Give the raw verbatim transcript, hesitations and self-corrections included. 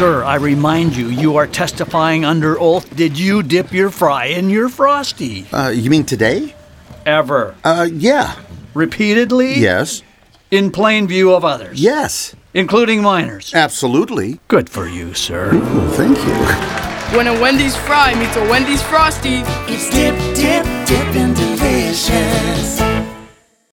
Sir, I remind you, you are testifying under oath. Did you dip your fry in your Frosty? Uh, you mean today? Ever? Uh, yeah. Repeatedly? Yes. In plain view of others? Yes. Including minors? Absolutely. Good for you, sir. Ooh, thank you. When a Wendy's fry meets a Wendy's Frosty, it's dip, dip, dippin' delicious.